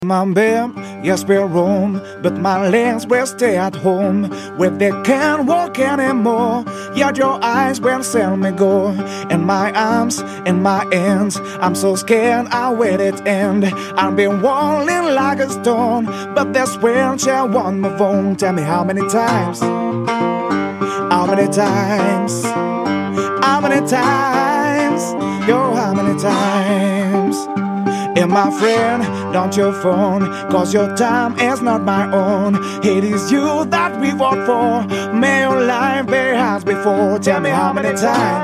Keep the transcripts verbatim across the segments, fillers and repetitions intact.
My bed, yes, we're roam, but my legs will stay at home where they can't walk anymore. Yet your eyes will sell me go, and my arms and my hands. I'm so scared I'll wait it end. I've been walling like a stone, but that's when shall one move on. Tell me how many times, how many times, how many times, yo, how many times? And my friend, don't you phone, cause your time is not my own. It is you that we fought for. May your life be as before. Tell me how many times,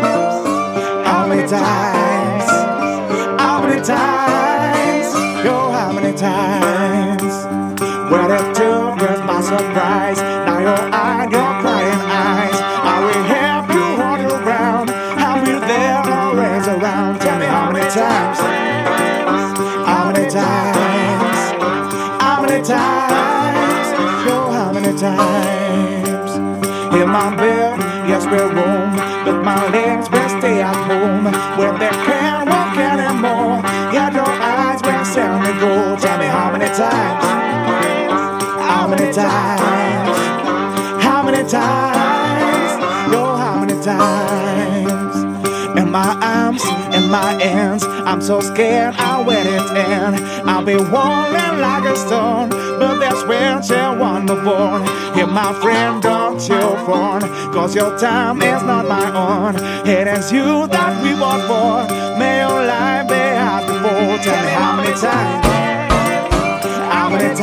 how many times, how many times, yo, how many times? Well, it took us by surprise. Now your eyes, your crying eyes. I will help you hold around. I'll be there always around. Tell me how many times, how many times, how many times, yo, how many times? In my bed, yes, we're roam, but my legs will stay at home where they can't walk anymore. Yeah, your eyes will sell me go. Tell me how many times, how many times, how many times, yo, how many times? In my arms, in my hands, I'm so scared I'll wait it end. I'll be walling like a stone, but that's when shall one move on. Here, my friend, don't you phone, cause your time is not my own. It is you that we want for. May your life be as before. Tell me how many times, how many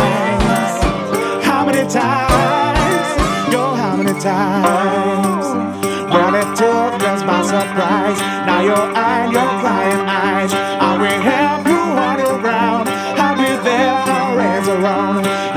times, how many times, yo, how many times? Well, it took us by surprise. Now your eyes, your crying eyes. I will help you on the ground. I'll be there always around.